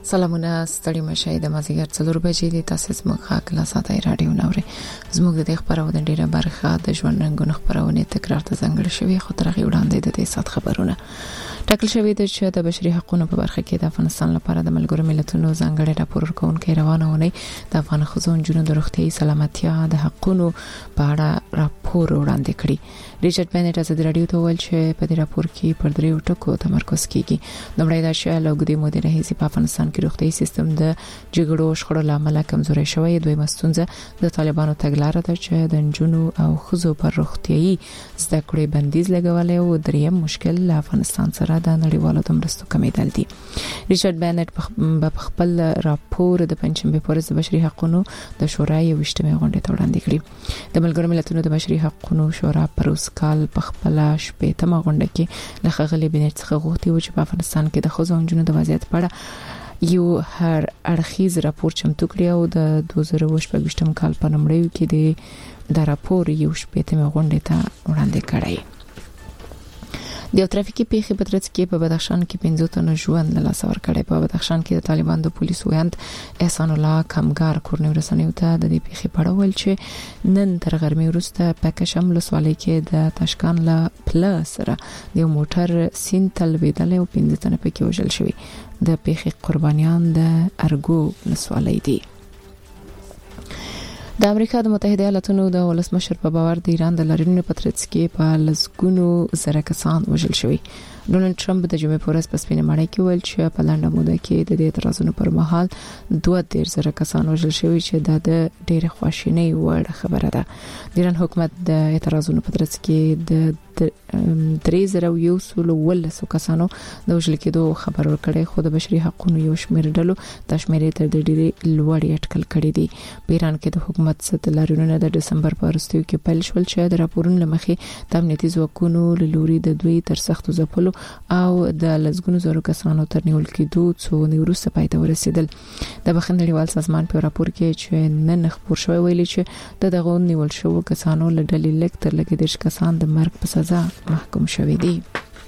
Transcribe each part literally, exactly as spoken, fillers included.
سلامونه ستړي مشه د مازیګر څلور بجې د تاسو زموږ خاک لا ساتي رادیو نوري زموږ د خبرونه ډیره برخه د ژوند رنگونه خبرونه تکرار ته ځنګل شوی خو ترغه وړاندې د دې سات خبرونه ټاکل شوی د چې د بشري حقوقو په برخه کې د افغانستان لپاره د ملګرو ملتونو ځانګړي راپور ورکونکي روانه ونی د افغان خزون جنونو د روغتي سلامتیا د حقوقو په اړه راپور وړاندې کړی. ریچارډ بینټ از د رادیو ته ویل چې په دې راپور کې پر دریو ټکو تمرکز کیږي. لومړی دا چې لوګدي مودې راهیسي په افغانستان کې روغتي سیستم د جګړو شخړو لامل کمزوري شوی. دوی مستونزه د طالبانو تګلارې ده چې د جنونو او خزو پر روغتي زده کړې بندیز لګولې او دریم مشکل له افغانستان سره د نړیوالو د مرستو کمیدل دي. ریچارډ بینټ په خپل راپور د پنځمبه پورز د بشري حقوقو د شورا یو وشتمه غونډه ته وړاندې کړی. د ملګرو ملتونو د بشري حقوقو شورا پر کال په خپل شپېتمه غونډه کې لخغلي بنټ څخه غوښتي و چې په افغانستان کې د خزو جنونو د وضعیت په اړه یو هر اړخیز راپور چمتو کړی او د دوه زره اووه شپږم کال په نومړیو کې د راپور یو شپېتمه غونډه ته وړاندې کړی. د ترافیکي پیښې په ترڅ کې په بدخشان کې پنځه تنه ژوند له لاسه ورکړی. په بدخشان کې د طالبان د پولیسو ویاند احسان الله کمګار کورنۍ رسنیو ته د دې پیښې په اړه ویل چې نن تر غرمې وروسته په کشم لسوالۍ کې د تاشکان له پلاس سره د موټر سین تلویدل او پنځه تنه پکې وژل شوی. د پیښې قربانیان د ارګو لسوالۍ دي. د امریکا د متحده ایالاتونو د ولسمشر په باور د ایران د لارینو په ترڅ کې په لسګونو زره کسان وژل شوی. ډونالد ټرمپ د جمعې په ورځ په سپینه ماڼۍ کې ویل چې په لنډه موده کې د دې اعتراضونو پر مهال دوه دېرش زره کسان وژل شوی چې د ډېر خواشینۍ وړ خبره ده. د ایران حکومت د اعتراضونو په ترڅ کې د درې زره یو سل ولس کسانو د وژل کېدو خبر ورکړی خو د بشري حقوقو یو شمېر ډلو د شمیرې تر ډېرې لوړې اټکل کړې دي. په ایران کې د حکومت ست لارینونه د دسمبر په وروستیو کې پیل شول چې د راپورونو لمخې د امنیتي ځواکونو له لوري د دوی تر سختو ځپلو او د لزګونو زرو کسانو تر نیول کېدو څو نیوروسه پای ته ورسېدل. د بخښنلیوال سازمان په راپور کې چې نن خبر شوی ویلي چې د دغه نیول شو کسانو له ډلې لک تر لګې د کسان د مرګ په سزا محکوم شوی دي.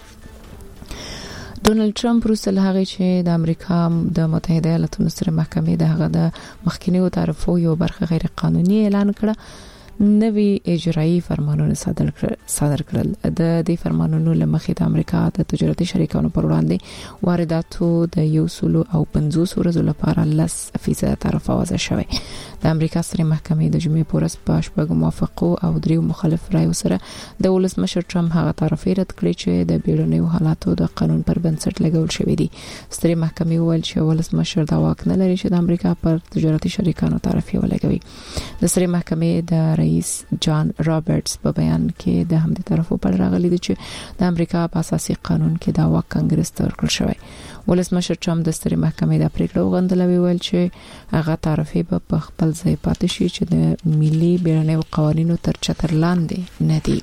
ډونالد ټرمپ وروسته له هغه چې د امریکا د متحده ایالاتونو سره محکمې د هغه د مخکینیو تعرفو یو برخه غیر قانوني اعلان کړه نوی اجرایی فرمانونه صادر کړل. صادر کړل د دې فرمانونو لمخې د امریکا د تجارتي شریکانو پر وړاندې وارداتو د یو سل او پنځوس ورځو لپاره لس فیصد تعرفه وضع شوی. د امریکا سترې محکمې د جمعې په ورځ په شپږ موافقو او دریو مخالف رایو سره د ولسمشر ټرمپ هغه تعرفې رد کړې چې د بیړنیو حالاتو د قانون پر بنسټ لګول شوې دي. سترې محکمې وویل چې ولسمشر دا واک نه لري چې د امریکا پر تجارتي شریکانو تعرفې ولګوي. د سترې محکمې د رئیس جان رابرټس په بیان کې د همدې طرفو پر راغلي دي چې د امریکا په اساسي قانون کې دا واک کانګرس ته ورکړل شوی. ولسمشر ټرمپ د سترې محکمې د پریکړه وغندلوي ویل چې هغه تعرفې په خپل ځای پاتې شي چې د ملي بیړنیو قوانینو تر چتر لاندې نه دي.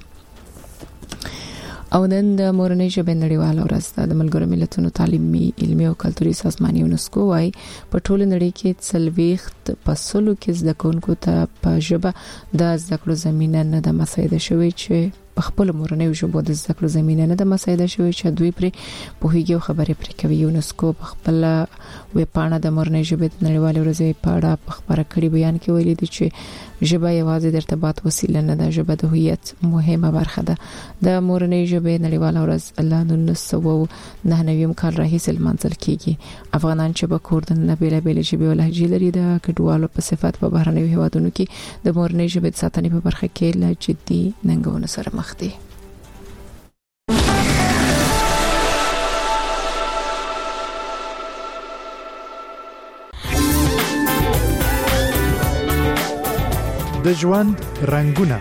او نن د مورنۍ ژبې نړیواله ورځ ده. د ملګرو ملتونو تعلیمي علمي او کلتوري سازمان یونسکو وايي په ټوله نړۍ کې څلوېښت پسلو کې زده کوونکو ته په ژبه د زده کړو زمينه نه ده مساعده شوې چې په خپل مورنۍ ژبه د زده کړو زمينه نه ده مساعده شوې چې دوی پر پوهیږي او خبرې پرې کوي. یونسکو په خپل ویب پاڼه د مورنۍ ژبې نړیواله ورځ په اړه په خبره کړي بیان کې ویلي دي چې ژبه یوازې د ارتباط وسیله نه ده، ژبه د هویت مهمه برخه ده. د مورنۍ ژبې نړیواله ورځ له نولس سوه نهه نوي کال راهیسې لمانځل کیږي. افغانان چې په کور د نه بیلابېلې ژبې او لهجې لري د کډوالو په صفت په بهرنیو هیوادونو کې د مورنۍ ژبې د ساتنې په برخه کې له جدي ننګونو سره مخ دي. د ژوند رنگونه.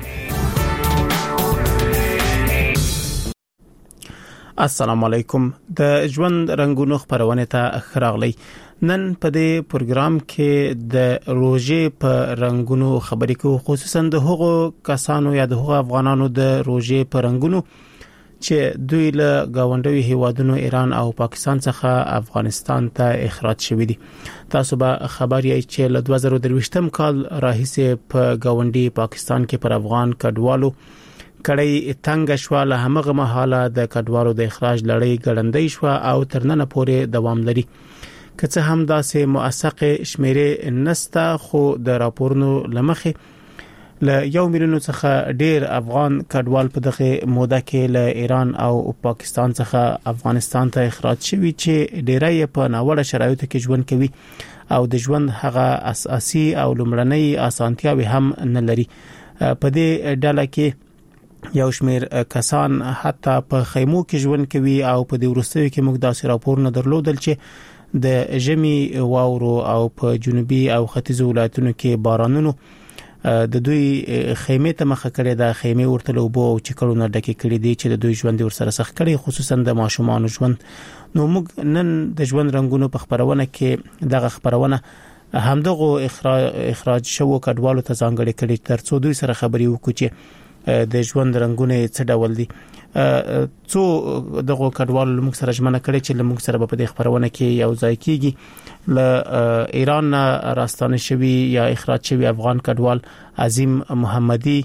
السلام علیکم. د ژوند رنگونو خبرونه ته خراغلی. نن په دې پروګرام کې د روزې په رنگونو خبرې کوو، خصوصا د هغو کسانو یا د هغو افغانانو د روزې په رنگونو چې دوی له گاونډي هیوادونو ایران او پاکستان څخه افغانستان ته اخراج شوي دي. تاسو به خبر یې چې له دوه زره درویشتم کال راهیسې په گاونډي پاکستان کې پر افغان کډوالو کړي تنګ شو. له همغه مهاله د کډوالو د اخراج لړۍ ګړندۍ شو او تر نن پورې دوام لري. که څه هم داسې موثق شمیرې نسته خو د راپورونو لمخې له یو میلیون څخه ډیر افغان کډوال په دغه موده کې له ایران او پاکستان څخه افغانستان ته اخراج شوي چې ډیری په ناوړه شرایطو کې ژوند کوي او د ژوند هغه اساسي او لومړنۍ اسانتیاوي هم نه لري. په دې ډله کې یو شمېر کسان حتی په خیمو کې ژوند کوي او په دې وروستیو کې موږ داسې راپورونه درلودل چې د ژمي واورو او په جنوبي او ختیځو ولایتونو کې بارانونو د دوی خیمه ته مخه کړې ده. خیمه ورته لوبو او چکرونه ډکې کړې دي چې د دوی ژوند ورسره سخت کړي، خصوصا د ماشومان ژوند. نو موږ نن د ژوند رنگونو په خبرونه کې دغه خبرونه همدغه اخراج شوو کډوالو ته ځانګړي کړي ترڅو دوی سره خبري وکړي چې د ژوند رنگونه څه ډول دي. څو دغه کډوالو موږ سره ژمنه کړي چې موږ سره په دې خبرونه کې یو ځای کیږي. له ایران راستانه شوی یا اخراج شوی افغان کډوال عظیم محمدي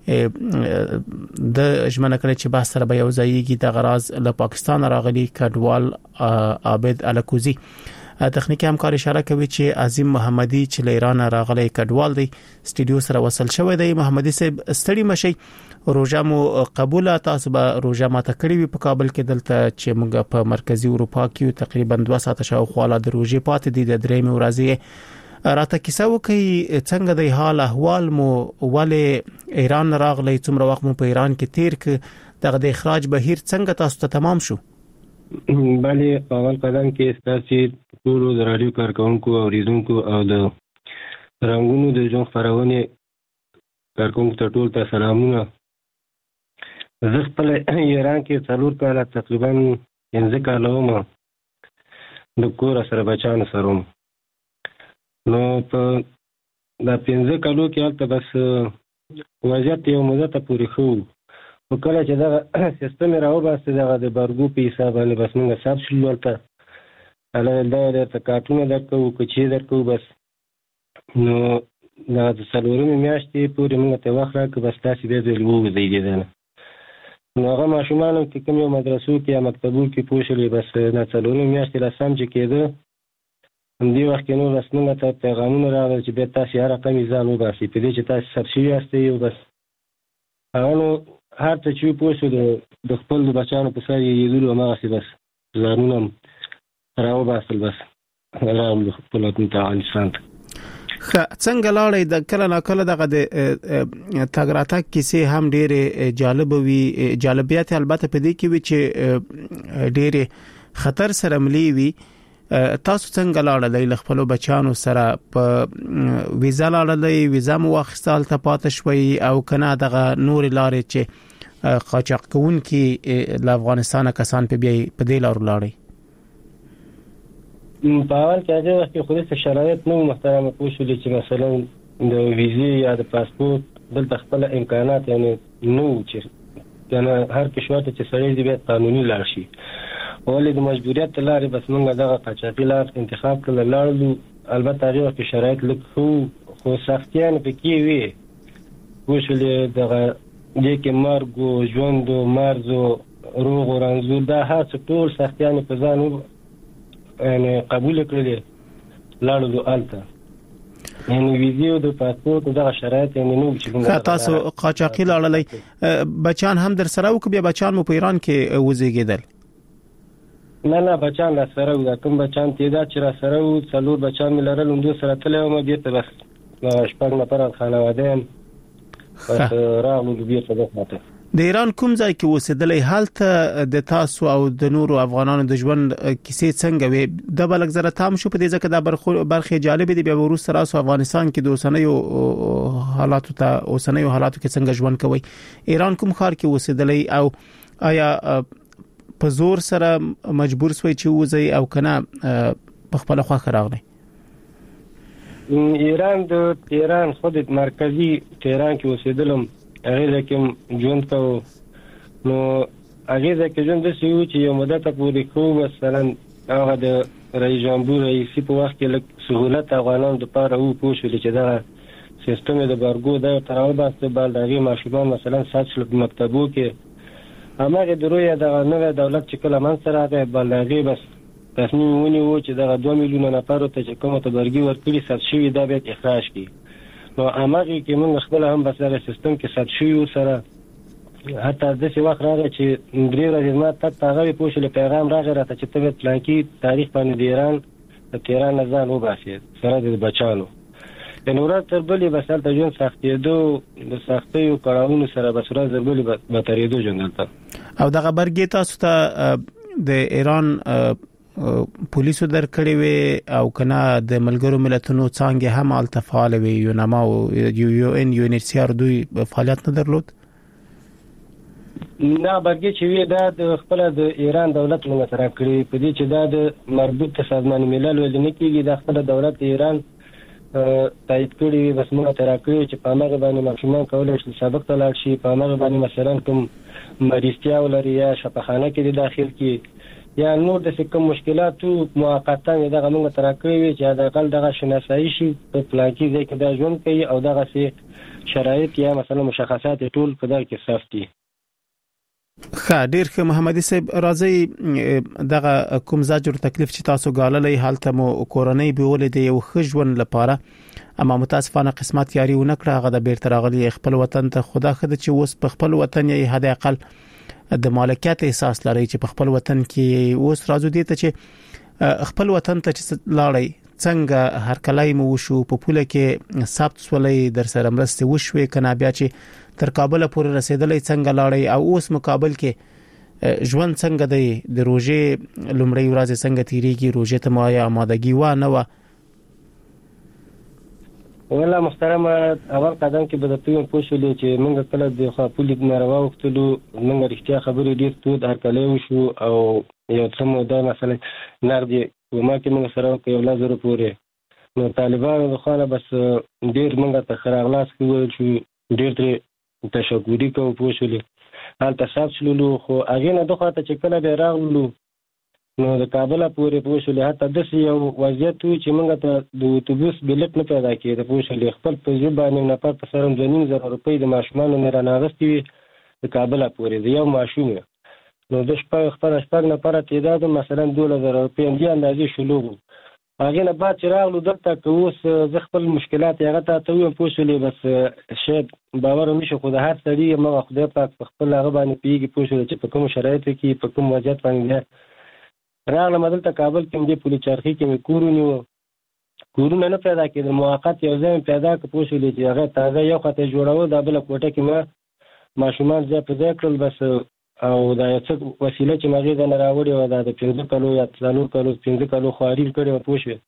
د ژمنه کړي چې بحث سره به یو ځایږي. د غراز له پاکستان راغلي کډوال عابد الکوزی تخنیکی همکار اشاره کوي چې عظیم محمدي چې له ایران راغلي کډوال دی سټډیو سره وصل شوی دی. محمدي صاحب ستړي مشي، روزه مو قبوله، تاسو به روزه ماته کړی وي په کابل کې دلته چې موږ په مرکزی اروپا کې تقریبا دوه ساعته شاوخوا د روزه پاتې دي د درېمې ورځې راته کیسه وکي څنګه د حال احوال مو ولې ایران راغلی، څومره وخت مو په ایران کې تیر ک دغه د اخراج بهیر څنګه تاسو ته تمام شو؟ بله اول قدم کې ستاسو ټول د رادیو کارکونکو او ریډونکو او د رنگونو د ژوند خبرونه کارکونکو ته ټول ته سلامونه. زه خپل ایران کې څلور کاله تقریبا پنځه کاله وم د کور سره بچانو سره وم. نو په د پنځه کالو کې هلته بس وضعیت یو مدته پورې ښه و. کله چې دغه سیستم راوباسته دغه د بارګو په حساب باندې بس موږ حساب شلو هلته هلته دا د کارټونه درکوو کوچې درکوو بس. نو دا د څلورمې میاشتې پورې موږ ته وخت راکړه بس تاسې بیا د ووځئ دې نه. نو هغه ماشومانو کې کوم یو مدرسو کې یا مکتبو کې پوه شولې بس دا څلورمې میاشتې لسم چې کېده همدې وخت کې نو بس موږ ته پیغامونه راغلل چې بیا تاسې هر رقم ځان وباسئ په دې چې تاسې سر شوي یاستئ او بس هغه نو هر څه چې پوه شو د خپل د بچیانو په سر یې لیدلو هماغسې بس ځانونه راوباسل بس راغلو خپل وطن ته افغانستان ته. څنګه لاړې د کله نا کله دغه د تګ راتګ کیسې هم ډېرې جالب وي، جالبیات البته په دې کې وي چې ډېرې خطر سره ملي وي. تاسو څنګه لاړې له خپل بچیانو سره په ویزا لاړې، ویزا مو واخیستل ته پاتې شوي او کنه دغه نور لارې چې قاچاق کوونکي له افغانستان کسان په بیا په دې لارو لاړې؟ په اول کې هغه وخت خو د شرایط نو محترمه پوه شولې چې مثلا د ویزې یا د پاسپورت دلته خپل امکانات یعنی نو چې کنه هر کشور ته چې سړی دی قانوني لار شي ولې د مجبوریت لارې بس موږ دغه قاچاقي لار انتخاب کړل لاړو. البته هغه وخت شرایط لږ خو خو سختیان پکې وي پوه شولې دغه دې کې مرګ او ژوند او مرز او روغ او رنځور دا هر څه ټول سختیان په ځان یعنی قبول کړل لاړو الته یعنی ویزه د پاسپورت دغه شرایط یعنی نو چې تاسو قاچاقي لاړلې بچان هم در سره وکړي بچان مو په ایران کې وزیږیدل؟ نه نه بچان را سره و کوم بچان تعداد چې را سره و څلور بچان مې لرل هم دوی سره تللی وم بیرته بس شپږ نفره خانواده یم بس راغلو بیرته دلته. د ایران کوم ځای کې اوسېدلې هلته د تاسو او د نورو افغانانو د ژوند کیسې څنګه وي؟ د بلک زره تام شو په دې ځکه د برخه جالب دي بیا وروسته راسو افغانستان کې د اوسنیو حالاتو ته اوسنیو حالاتو کې څنګه ژوند کوي؟ ایران کوم ښار کې اوسېدلې او آیا په زور سره مجبور شوي چې وځي او کنه په خپل خوا راغلی؟ ایران د ایران خود مرکزی تهران کې اوسېدلم هغه کې ژوند کوو. نو هغه کې ژوند د سیو چې یو مدته پورې کوو مثلا هغه د رئیس جمهور رئیس په وخت کې لږ سہولت افغانانو لپاره وو پوه شو چې دا سیستم د بارګو د تراو باسته بل دغه ماشومان مثلا ساتل په مکتبو کې همغه دروي د نوې دولت چې کله من سره ده بلغي بس تصمیم ونیو چې دغه دوه میلیونه نفر ته چې کومه تبرګي ورکړي ثبت شوی دا به اخراج کړي. نو هغه کې موږ خپل هم بسره سیستم کې ثبت شوی سره حتی د څه وخت راغی چې درې ورځې ما تک هغه پوښتنه پیغام راغی راته چې ته پلانکی تاریخ باندې د ایران د تهران نه ځان وباسي سره د بچانو د نورات تر بلې بسل ته جون سختېدو د سختیو کړهونو سره بسره زربلې به ترېدو جنګل او دغه برګې تاسو ته د ایران پولیسو درکړې وي او کنه د ملګرو ملتونو څنګه هم التفاعل وي یو نما او یو یو ان یو ان سی ار دوی فعالیت نه درلود. نه برګې چې وی دا د خپل د ایران دولت موږ سره کړی په دې چې دا د مربوط سازمان ملل ولنه کېږي د خپل دولت ایران تایید کړی بس موږ تر کړی چې په هغه باندې ماشومان کولای شي سابق تلل شي په هغه باندې مثلا کوم مریضتیا ولري یا شفاخانه کې داخل کی یا نور د کوم مشکلات موقتا دغه موږ تر کړی چې دا قل دغه شناسایی شي په پلاکی ځای کې دا ژوند کوي او دغه سي شرایط یا مثلا مشخصات ټول په دغه کې صفتي. خا ډیر ښه محمدي صاحب راځي دغه کوم زاجر تکلیف چې تاسو غاللې حالت مو کورونی بیولې دی یو خجون لپاره اما متاسفانه قسمت یاري و نکړه هغه د بیرته راغلي خپل وطن ته خدا خد چې اوس په خپل وطن یې حد اقل د مالکیت احساس لري چې په خپل وطن کې اوس راځو دي ته چې خپل وطن ته چې لاړی څنګه هر کلای مو شو په پوله کې ثبت سولې در سره مرسته وشوي کنه بیا چې تر کابل پورې رسیدلې څنګه لاړی او اوس مقابل کې ژوند څنګه دی د روزې لومړی ورځ څنګه تیریږي روزې ته مایا آمادګي و نه و. والله محترم اول قدم کې به د پیوم پوښتلې چې موږ کله د خپل ناروا وختلو موږ رښتیا خبرې ډیر تو هر کله وشو او یو څه مو دا مثلا نردي وما کې موږ سره یو لازم پورې نو طالبانو د خانه بس ډیر موږ ته خراغلاس کوي چې ډیر تر تشکرې کوم پوښتلې حال تاسو شلو خو هغه نه دوه ته چې کله به راغلو نو د کابل پورې پوښتلې حتی د یو وضعیت چې موږ ته د اتوبوس بلیټ نه پیدا کېده پوښتلې خپل په ځبانه نه پر سره د نیم زره روپۍ د ماشومان نه رانغستې د کابل پورې د یو ماشوم نو د شپه خپل شپږ نه پر تعداد مثلا دوه زره روپۍ دی اندازې شلو هغه نه بعد چې راغلو دلته کوس ز خپل مشکلات هغه ته ته ویم پوښتلې بس شاید باور نشي خو د هر سړي مغه خدای پاک خپل هغه باندې پیږي پوښتلې چې په کوم شرایط کې په کوم وضعیت باندې راغله مدل ته کابل کې د پولیس چرخي کې کورونه کورونه نه پیدا کېدل موقت یو ځای پیدا کې پوښتلې چې هغه تازه یو خطه جوړاو د بل کوټه کې ما ماشومان ځای په ځای کړل بس او دا یو څه وسیله چې مغه د نه راوړي و دا د پنځه کلو یا څلور کلو پنځه کلو خواري کړي و پوښي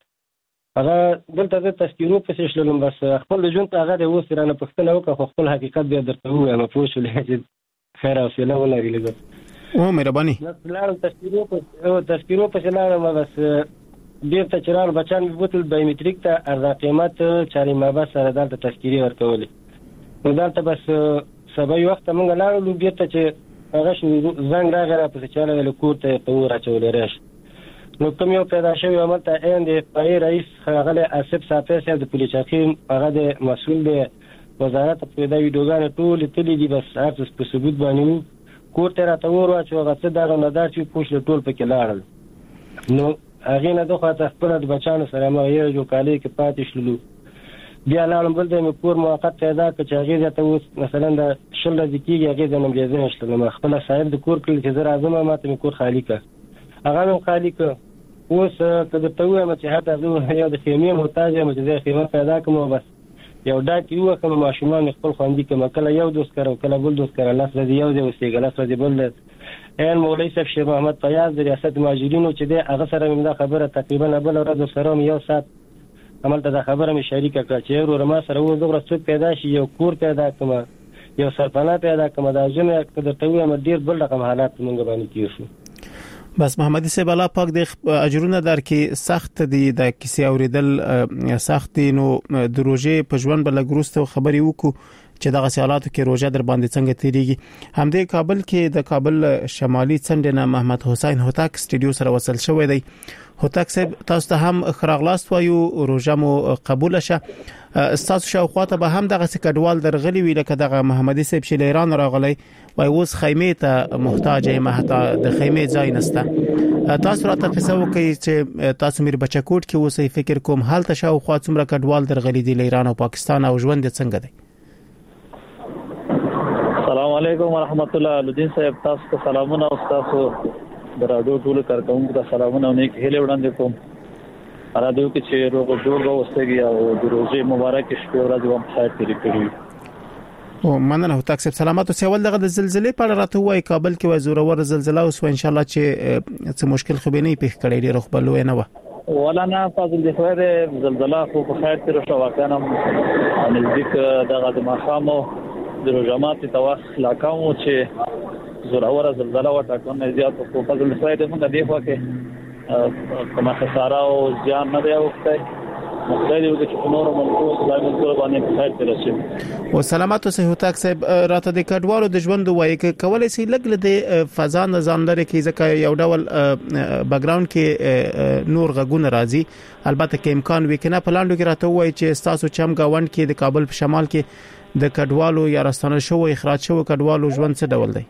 هغه دلته د تذکیرو په شلم بس خپل ژوند هغه د وسرانه پښتنه وکړه خپل حقیقت به درته وایم پوښلې چې خیر او سلام ولري لګ او مهرباني لار تذکیرو په تذکیرو په شلم بس بیرته چرال بچان بوتل بایومټریک ته ارزه قیمت چاري ما بس سره دلته تذکیری ورکولې نو دلته بس سبا یو وخت موږ لاړو بیرته چې هغه زنګ راغی را په چاله له کور ته په راچولې راش نو کوم یو پیدا شوی عمل ته اند پای رئیس غله اسب صافي سره د پولیس حکیم هغه د مسؤل دی وزارت پیدا ویډیوګان ټول تللی دي بس تاسو په ثبوت باندې کور ته راته ورو چې هغه څه دا نه دار چې پوښل ټول پکې لاړل نو هغه نه دوه ته خپل د بچانو سره مې یو جو کالي کې پاتې شلو بیا لاړم بل د کور موقت پیدا کړ چې هغه ته اوس مثلا د شل ځکیږي هغه د نوم جزې نشته نو خپل صاحب د کور کړل چې زه راځم ماته مې کور خالی کړ هغه مې خالی کړ اوس کله ته وایم چې هغه زه یو د خیمه محتاج یم چې زه خیمه پیدا کوم بس یو دا کیو کوم ماشومان خپل خواندي کوم کله یو دوست کړو کله بل دوست کړو لاس دې یو دې وسېګل لاس دې بل ان مولوی صاحب شیخ محمد فیاض د ریاست مهاجرینو چې د هغه سره مې دا خبره تقریبا بل ورځ سره یو سات عملته دا خبره مې شریکه کړه چې ورور ما سره و زغره څه پیدا شي یو کور پیدا کوم یو سرپناه پیدا کوم دا جن کده ته وایم ډیر بل رقم حالات مونږ باندې کیږي بس محمدي صاحب الله پاک د اجرونه در کې سخت دي د کیسې اوریدل سخت دي نو د روزې په ژوند بل ګروسته خبري وکړو چې دغه سیالاتو کې روزه در باندې څنګه تیریږي همدې کابل کې د کابل شمالي څنډه محمد حسین هوتک سټډیو سره وصل شوی دی هوتک صاحب تاسو ته هم خراغلاست وایو روزه مو قبول شه تاسو شاوخواته به هم دغه سکډوال درغلی وی لکه دغه محمدي صاحب شیلران راغلی وای اوس خیمه ته محتاج یم حتی د خیمه ځای نسته تاسو راته قصه وکړئ چې تاسو میر بچکوټ کې اوسئ فکر کوم حال تشاو خو څومره کډوال درغلي دي ایران او پاکستان او ژوند څنګه دی السلام علیکم ورحمت الله لودین صاحب تاسو ته سلامونه او تاسو د رادیو ټول کارکونکو ته سلامونه او نیک هیله وړاندې کوم رادیو کې چې روغ جوړ غوستګي او د روزي مبارک شپه ورځ هم خیر تیری کړی او مننه هو تاسو سلامات او سوال دغه د زلزلې په اړه راته وای کابل کې وای زورور زلزلہ او ان شاء الله چې څه مشکل خو به نه پیښ کړي ډیر خو بلوي نه و ولا نه فاضل دی خو د زلزلہ خو په خیر تیر شو واقعا نزدیک دغه د مخامو د رجامات تواس لاکاو چې زورور زلزلہ وټاکونه زیات خو فاضل دی موږ دی خو کې کومه خساره او ځان نه دی وکړي مخدایو چې نور ملکو ځای په باندې خیر تیر شي او سلامات او صحت صاحب راته د کډوالو د ژوند وایي کولای شي لګ له فضا نظام لري کې ځکه یو ډول بیک ګراوند کې نور غږونه راځي البته کې امکان وکنه په لاندو کې راته وایي چې تاسو چم گاوند کې د کابل په شمال کې د کډوالو یا راستانه شو اخراج شو کډوالو ژوند څه ډول دی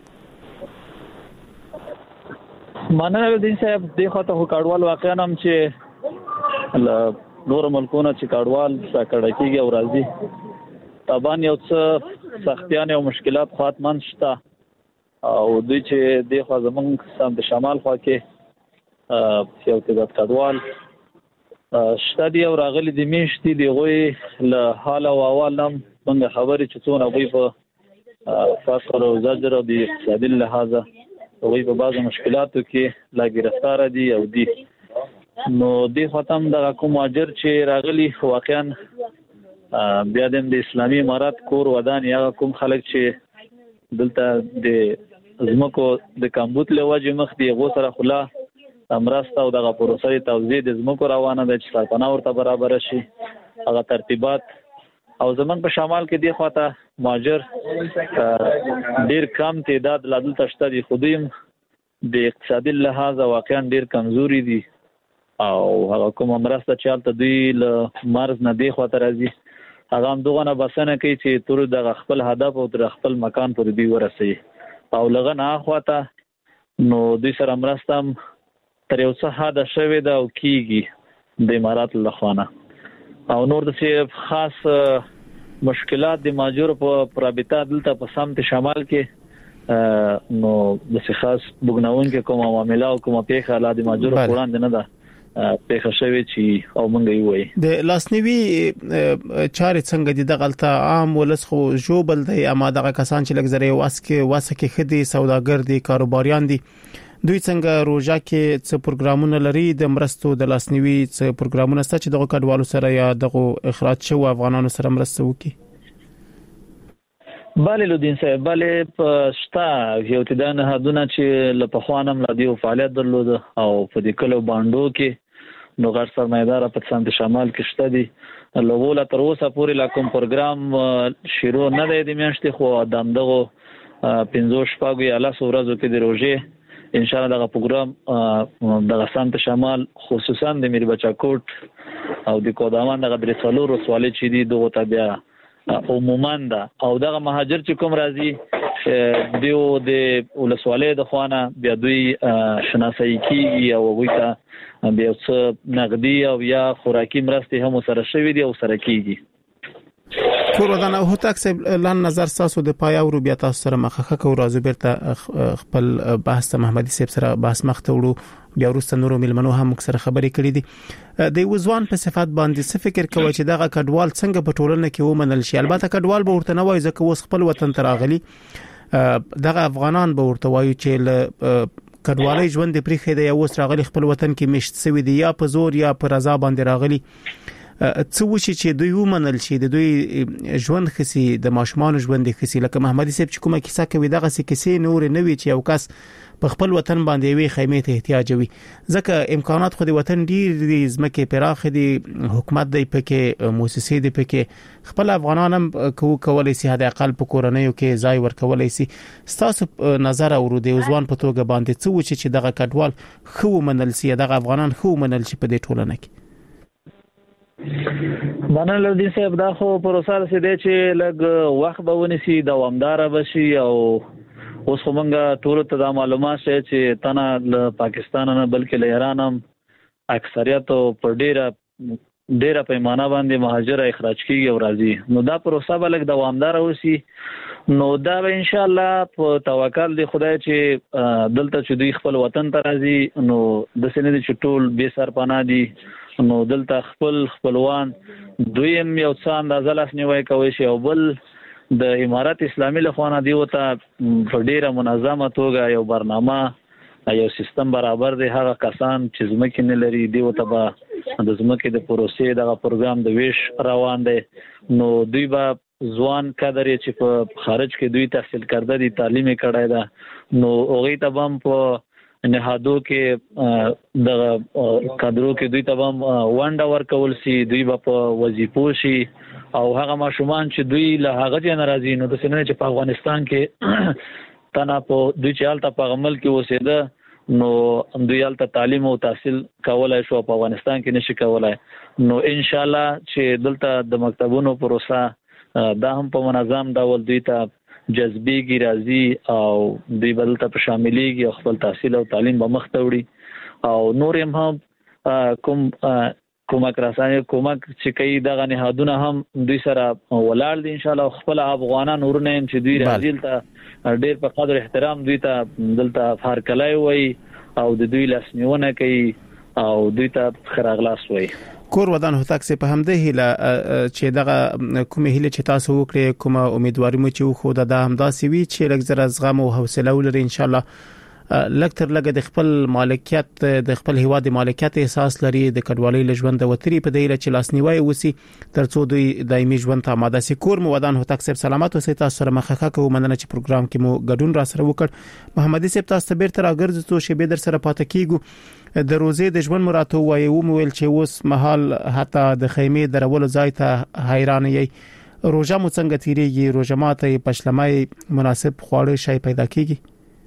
مننه دین صاحب دغه ته کډوال واقعا هم چې نور ملکونه چې کډوال ساکړه کیږي او راځي طبعا یو څه سختیان او مشکلات خاطمان شته او دوی چې د خو زمونږ سم د شمال خوا کې یو څه کډوال شته دی او راغلي د میشتي دی غوي له حال او احوال هم څنګه خبرې چې څونه غوي په فقر او زجر او د اقتصادي لحاظه غوي په بعض مشکلاتو کې لا گرفتار دي او دي نو د ختم د کوم اجر چې راغلي واقعا بیا د اسلامي امارات کور ودان یا کوم خلک چې دلته د زمکو د کمبوت له وجه مخ دی غو سره خلا امراسته او د پروسې توزیع د زمکو روانه د چتاپنا ورته برابر شي هغه ترتیبات او زمون په شمال کې دی خواته ماجر ډیر کم تعداد لادل تشته دي خودیم د اقتصادي لحاظ واقعا ډیر کمزوري دي او هغه کوم امرسته چالت دوی له مرز نه دی خواته راځي هغه هم دغه نه بسنه کوي چې تر د خپل هدف او تر خپل مکان پر دی ورسي او لغه نه خواته نو دوی سره امرسته تر یو څه حد شوی دا او کیږي د امارات لخوانه او نور د خاص مشکلات د ماجور په رابطه دلته په سمت شمال کې نو د خاص بګناون کې کومه معاملې او کومه پیښه لا د ماجور وړاندې نه ده په خښوي چې او مونږ یې وایي د لاسنیوي چارې څنګه دي د غلطه عام ولس خو جوبل دی اما دغه کسان چې لګزري واسکه واسکه خدي سوداګر دي کاروباریان دي دوی څنګه روزه کې څه پروګرامونه لري د مرستو د لاسنیوي څه پروګرامونه ست چې دغه کډوالو سره یا دغه اخراج شو افغانانو سره مرسته وکړي bale لودین صاحب bale په شتا یو تدان هدونه چې لپخوانم لا دیو فعالیت درلود او په دې کلو باندو کې نو غیر سرمایدار په سمت شمال کې شته دي لوګولا تر اوسه پورې لا کوم پروګرام شروع نه دی د میاشتې خو دمدغه پنځه شپږ یا لاس ورځو کې د روزه ان شاء الله دغه پروګرام د سمت شمال خصوصا د میر بچکوټ او د کودامان دغه درې څلور رسوالې چې دي دغه تابع عموما دا او دغه مهاجر چې کوم راځي دیو د ولسوالۍ د خوانه بیا دوی شناسایی کیږي او وګړي ته بیا څه نقدي او یا خوراکي مرستې هم سره شوي دي او سره کیږي کور ودانه هو تاکسب لان نظر تاسو د پای او بیا تاسو سره مخخه کو راځو بیرته خپل بحث محمدي صاحب سره بحث مخته وړو بیا ورسته نورو ملمنو هم سره خبرې کړې دي د وزوان په صفات باندې څه فکر کوي چې دغه کډوال څنګه په ټولنه کې ومنل شي البته کډوال به ورته نه وایي ځکه اوس خپل وطن ته راغلي دغه افغانان به ورته وایي چې کډوالۍ ژوند پرې خېده یا اوس راغلي خپل وطن کې مشت سوي دي یا په زور یا په رضا باندې راغلي څه وشي چې دوی ومنل شي د دوی ژوند خسي د ماشومان ژوند خسي لکه محمدي صاحب چې کومه کیسه کوي دغه څه کیسې نور نه وی چې یو کس په خپل وطن باندې وی خیمه ته احتیاج وي ځکه امکانات خو د وطن ډیر دي زمکه پراخ دي حکومت دی پکې مؤسسې دی پکې خپل افغانان هم کولای شي حد اقل په کورنیو کې ځای ورکولای شي ستاسو نظر او د وزوان په توګه باندې څه وشي چې دغه کډوال خو منل شي دغه افغانان خو منل شي په دې ټولنه کې منل دي صاحب دا خو پروسه سي دي چې لګ وخت به ونیسي دوامدار بشي او اوس موږ ټول ته دا معلومات شي چې تنه له پاکستان نه بلکې له ایران هم اکثریت په ډیره ډیره پیمانه باندې مهاجر اخراج کیږي او راځي. نو دا پروسه به لږ دوامدار اوسي. نو دا به ان شاء الله په توکل دی خدای چې دلته چې دوی خپل وطن ته راځي نو د سینې د چټول به سر پناه دي. نو دلته خپل خپلوان دویم یو څه اندازه لاس نیوي کوي شي او بل د امارات اسلامي له خوانه دی وته په ډیره منظمه توګه یو برنامه یو سیستم برابر دی. هغه کسان چې زمکه نه لري دی وته به د زمکه د پروسې دغه پروګرام د ویش روان دی. نو دوی به ځوان کادر چې په خارج کې دوی تحصیل کرده دي تعلیم کړای دا نو هغه ته هم په نهادو کې د کادرو کې دوی ته هم وانډا ورکول سي. دوی په وظیفو شي او هغه ماشومان چې دوی له هغه ځای ناراضي نو د سینې چې په افغانستان کې تنه په دوی چې حالت په عمل کې وسیده نو دوی حالت تعلیم او تحصیل کولای شو په افغانستان کې نشي کولای. نو ان شاء الله چې دلته د مکتبونو پروسه دا هم په منظم ډول دوی ته جذبېږي راځي او دوی بدل ته شاملېږي او خپل تحصیل او تعلیم به مخ ته وړي او نور هم کوم کومک راسانه کومک چې کوي دغه نهادونه هم دوی سره ولاړ دي ان شاء الله. خپل افغانان ورونه چې دوی راځي ته ډېر په قدر احترام دوی ته دلته فارکلای وي او د دوی لاسنیونه کوي او دوی ته خراغلاس وي. کور ودان هوتک سه په همده هله چې دغه کومه هله چې تاسو وکړي کومه امیدواري مو چې خو د همدا سی وی چې لږ زر از غم او حوصله ولري ان شاء الله لکتر لګ د خپل مالکیت د خپل هیواد مالکیت احساس لري د کډوالۍ لژوند د وتري په دیره چې لاسنیوي وسی ترڅو دوی دایمي ژوند ته آماده سي. کور مو ودان هوتک سه سلامات او تاسو سره مخه کوم مننه چې پروګرام کې مو ګډون را سره وکړ. محمد سیب تاسو بیرته راګرځو تو شی به در سره پاتې کیګو د روزې د ژوند مراتو وایو مویل چې اوس محل حتی د خیمه درولو ځای ته حیران یې. روزه مو څنګه تیریږي؟ روزه ماته پښلمای مناسب خواړه شي پیدا کیږي؟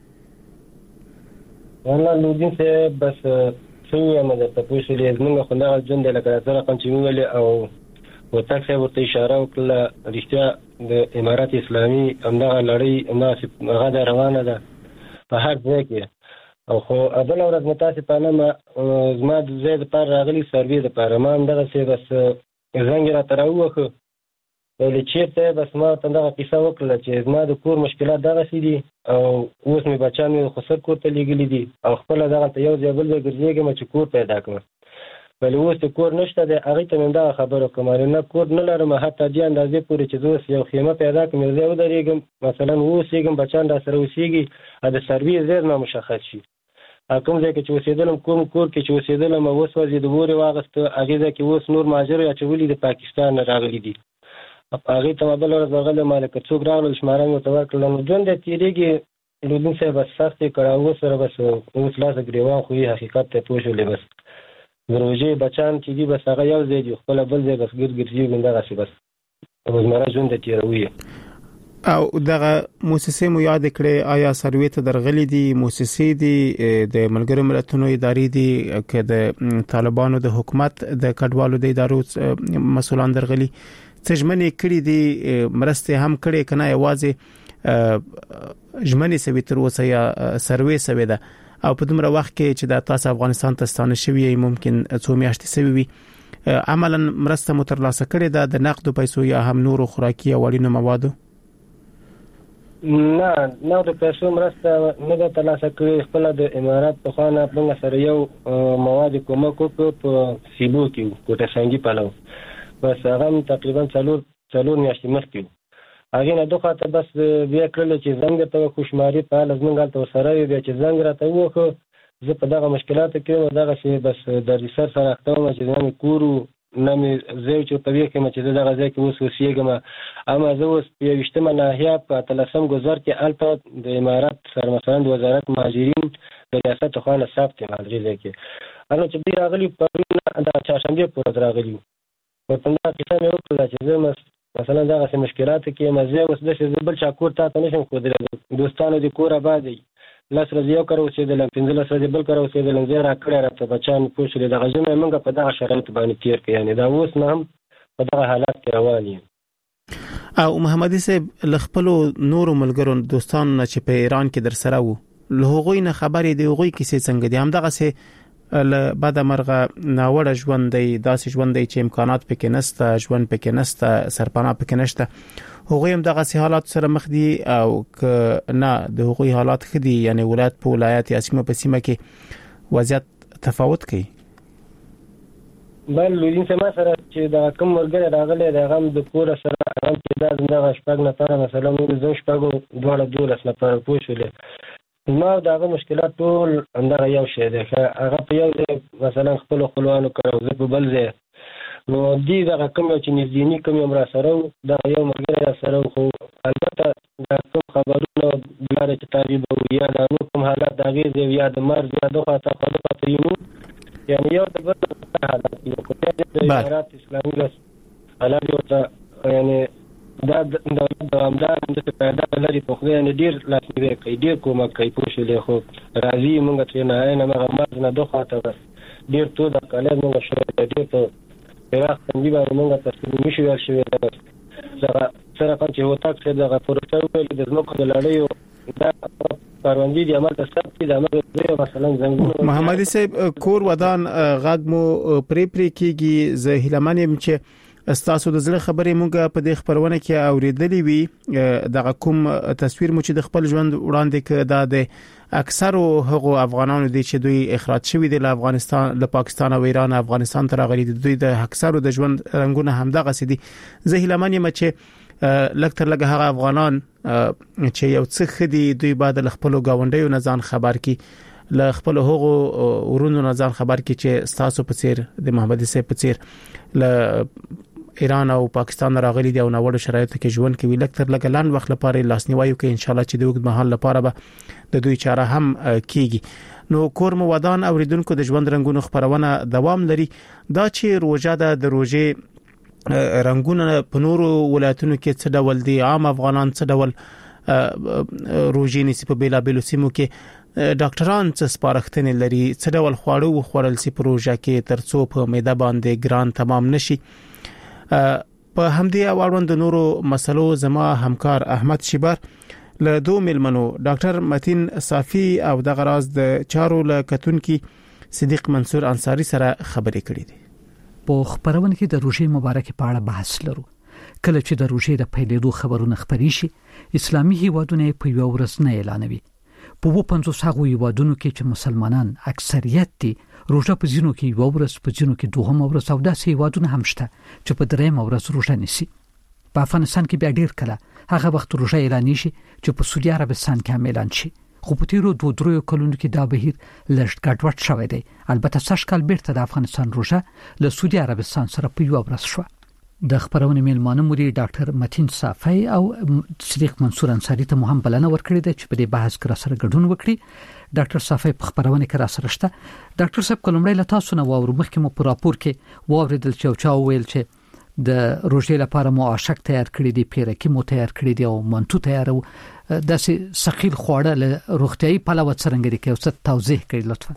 والله لودین سه بس څو ما د تاسو لري زموږ خو نه ژوند لکه سره کوم چې ویل او وتاک سه ورته اشاره وکړه رښتیا د امارات اسلامي همدغه لړۍ همدغه غاده روانه ده په هر ځای کې او خو ابل ورځ متاسفانه ما زما د زید پر راغلي سروي د پارلمان دغه سه بس زنګ را تراوخه ولې چیرته بس ما ته دغه قصه وکړه چې زما د کور مشکلات دغه سي دي او اوس مې بچان مې خسر کور ته لګلې دي او خپل دغه ته یو ځای بل ځای ګرځېږم چې کور پیدا کړم. ولې اوس د کور نشته د هغه ته مې دا خبره کوم نه کور نه لرم حتی دې اندازې پورې چې زه یو خیمه پیدا کړم زه ودرېږم مثلا اوس یې بچان را سره اوسېږي د سروي زیر نه مشخص شي کوم ځای کې چې اوسېدلم کوم کور کې چې اوسېدلم اوس وځي د ووري واغست هغه ځکه اوس نور ماجر یا چولې د پاکستان راغلي دي هغه ته بل ورځ ورغله مالک څوک راغله شماره مو تور کړل نو ژوند تیریږي لودین سه بس سخت کړه اوس سره بس اوس لاسه ګریوان خو حقیقت ته پوښولې بس دروځي بچان چې دی بس هغه یو ځای دی خپل بل ځای بس ګر ګرځي منډه شي بس روزمره ژوند تیروي. او دغه مؤسسه مو یاد کړئ آیا سروي ته درغلي دي مؤسسې دي د ملګرو ملتونو ادارې دي که د طالبانو د حکومت د کډوالو د ادارو مسولان درغلي څجمنې کړې دي مرسته هم کړې کنه یوازې ژمنې سوي تر اوسه یا سروي سوي ده او په دومره وخت کې چې د تاسو افغانستان ته ستانه شوی ممکن څو میاشتې سوي وي عملاً مرسته مترلاسه کړې ده د نقد پیسو یا هم نور خوراکي او اړینو موادو؟ نه نه د پیسو مرسته نه د ترلاسه کړې. خپل د امارات په خانه په سره یو مواد کومه کو په سیبو کې کوټه سنگي پالو بس هغه تقریبا څلور څلور میاشتې مخکې هغه نه دوه ته بس بیا کړل چې زنګ ته خوشماري په لازمنګ ته سره بیا چې زنګ راته وخه زه په دغه مشکلات کې دغه شی بس د ریسر سره اختوم چې زموږ کورو نمې زه چې په ویکه مې چې دغه ځای کې اوس وسیګم اما زه اوس په وشتمه ناحیه په تلسم گذر کې الته د امارات سره مثلا د وزارت مهاجرین د ریاست خانه ثبت مالري ځای کې انا چې بیا غلي په د چاشنبه پر راغلی په څنګه کې څه یو کله چې زه مثلا دغه مشکلات کې مزه اوس د څه بل چا کور ته نشم خو د دوستانو د کور آبادی لاس راځي یو کار اوسېدل پنځه لاس راځي بل کار اوسېدل زه را کړی راته بچان پوښتنه د غږنه موږ په دغه شرایط باندې تیر کې یعنی دا اوس نه هم په دغه حالات کې روان یو. او محمدي صاحب لخپلو نورو ملګرو دوستانو چې په ایران کې در سره وو له هغوی نه خبرې دی هغوی کیسې څنګه دي همدغه سه له بعد مرغه ناوړه ژوند دی داسې ژوند دی چې امکانات پکې نشته ژوند پکې نشته سرپناه پکې نشته هغوی هم دغه سه حالات سره مخ دي او ک نه د هغوی حالات خدي یعنی ولایت په ولایت یا سیمه په سیمه کې وضعیت تفاوت کوي بل لوین سما سره چې دا کوم مرګره راغله دا غم د کور سره هم چې دا زنده شپږ نفر مثلا موږ زو شپږو دوه دولس نفر پوښولې ما داغه مشکلات ټول اندر یو شی دی هغه په یو مثلا خپل خپلوانو کړو زه په بل ځای نو دې دا کوم چې نږدې کوم یو را سره دا یو مرګره سره خو البته دا کوم خبرونه بلاره چې تعریب او یا دا کوم حالات دا غي یا د مرګ یا د خاطر خپل یو یعنی یو د بل حالات یو کومه د امارات اسلامي ګس حالات یو ته یعنی دا د امدار د پیدا لري په خو یعنی ډیر لاسنیوي کوي ډیر کومه کوي پوښلې خو راځي موږ ته نه نه هغه مرز نه دوه خاطر ډیر تو د کله موږ شو ډیر ته راځي څنګه به موږ ته نشي ورشي دا سره کوم چې وتا چې دا پروسه وکړي د زموږ د لړۍ دا پروندې دي عمل تاسو کې د عمل مثلا زنګ محمدي صاحب کور ودان غاګ مو پری پری کیږي زه هلمانیم چې استاسو د زړه خبرې مونږه په دې خبرونه کې اوریدلې وي دغه کوم تصویر مو چې د خپل ژوند وړاندې ک دا د اکثر هغو افغانانو دي چې دوی اخراج شوي دي له افغانستان له پاکستان او ایران افغانستان ته راغلي دي دوی د اکثر د ژوند رنگونه همدغه سدي زه هلمانیم چې لکتر لګه هغه افغانان چې یو څه خدي دوی بعد له خپل گاونډیو نه ځان خبر کی له خپل هغو ورونو نه ځان خبر کی چې تاسو په څیر د محمدي صاحب په څیر له ایران او پاکستان راغلي دي او نوړو شرایطو کې ژوند کوي لکتر لګه لاند وخت لپاره لاسنیوي کوي ان شاء الله چې د وګت مهال لپاره به د دوی چاره هم کیږي نو کور مو ودان اوریدونکو د ژوند رنگونو خبرونه دوام لري دا چې روزه ده د روزه رنگونه په نورو ولایتونو کې څه ډول دي عام افغانان څه ډول روزي نسی په بیلا بیلو سیمو کې ډاکټران څه سپارښتنې لري څه ډول خواړه وخورل سي پروژه کې ترڅو په معده باندې ګران تمام نشي په همدې اړوند نورو مسلو زما همکار احمد شیبر له دوه ملمنو ډاکټر متین صافي او د غراز د چارو لکتونکو صدیق منصور انصاری سره خبرې کړې دي په خبرونه کې د روزي مبارک په اړه بحث لرو کله چې د روزي د پیلېدو خبرونه خبري شي اسلامي هیوادونه په یو ورځ نه اعلانوي په و پنځوس هغه هیوادونو کې چې مسلمانان اکثریت دي روزه په ځینو کې یو ورځ په ځینو کې دوه ورځ او داسې هیوادونه هم شته چې په درېم ورځ روزه نيسي په افغانستان کې بیا ډیر کله هغه وخت روزه اعلان شي چې په سعودي عربستان کې هم اعلان شي خو په تیرو دوه درو کلونو کې دا بهیر لږ ګډوډ شوی دی البته سږ کال بیرته د افغانستان روزه له سعودي عربستان سره په یو ورځ شو د خبرونه میلمانه موري ډاکټر متین صافي او صدیق منصور انصاری ته مهم بلنه ورکړې ده چې په دې بحث کې سره ګډون وکړي ډاکټر صافي په خبرونه کې را سره شته ډاکټر صاحب کومړی له تاسو نه وور مخکې مو په راپور کې ووریدل چې چا ویل چې د روزي لپاره مو عاشق تیار کړی دی پیرکی مو تیار کړی دی او منتو تیارو داسې ثقيل خواړه له روغتيایي پلوه څرنګه دي کې اوس توضیح کړئ لطفا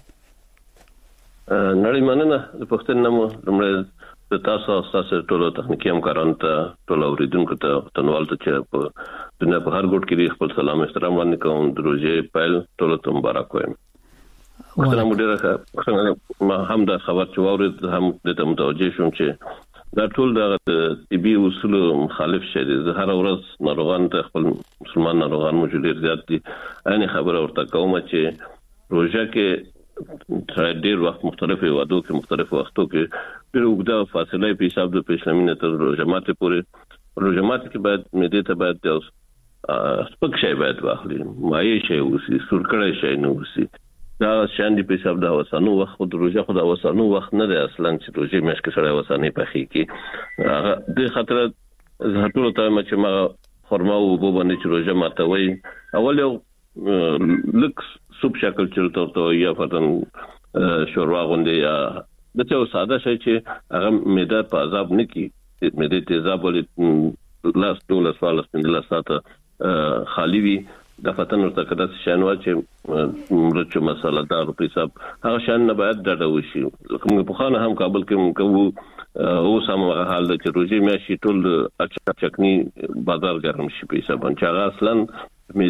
نړۍ مننه د پښتون نامو لمړی د تاسو تاسو ټولو تخنیکی همکارانو ته ټولو اوریدونکو ته تنوال ته چې په دنیا په هر ګوټ کې خپل سلام احترام باندې کوم د روزي پیل ټولو ته مبارک وایم وختونه مو ډیره ما هم دا خبر چې واورید هم د متوجه شوم چې دا ټول د طبي اصول مخالف شي د هر ورځ ناروغان ته خپل مسلمان ناروغان موجود زیات دي ان خبره ورته کوم چې روزه کې تر ډیر وخت مختلفه وادو کې مختلف وختو کې ډیر وګړه فاصله په حساب د پښلمینه تر روزه ماته پورې روزه ماته کې باید مېده ته باید د سپک شي باید واخلي مایي شي وسی سرکړی شي نو وسی دا شاندې په حساب دا وسانو وخت د روزه خو دا وسانو وخت نه دی اصلا چې روزه مېش کې سره وسانې پخې کې هغه د خطر زه ټول ته چې ما خرما او وبو باندې چې روزه ماتوي اول یو لکس سوپ شکل چلته تو یا فتن شوروا غوندي یا د څه ساده شي چې هغه معده په عذاب نه کی معده تیزاب ولې لاس ټول سوال سپیندل ساته خالی وي د فتن ورته کده شانوا چې مرچ مساله دار په حساب هغه شان نه باید ډډه وشي کوم په خانه هم کابل کې کوم اوس هم حال د روزي میاشتې ټول اچا چکني بازار ګرم شي په حساب باندې هغه اصلا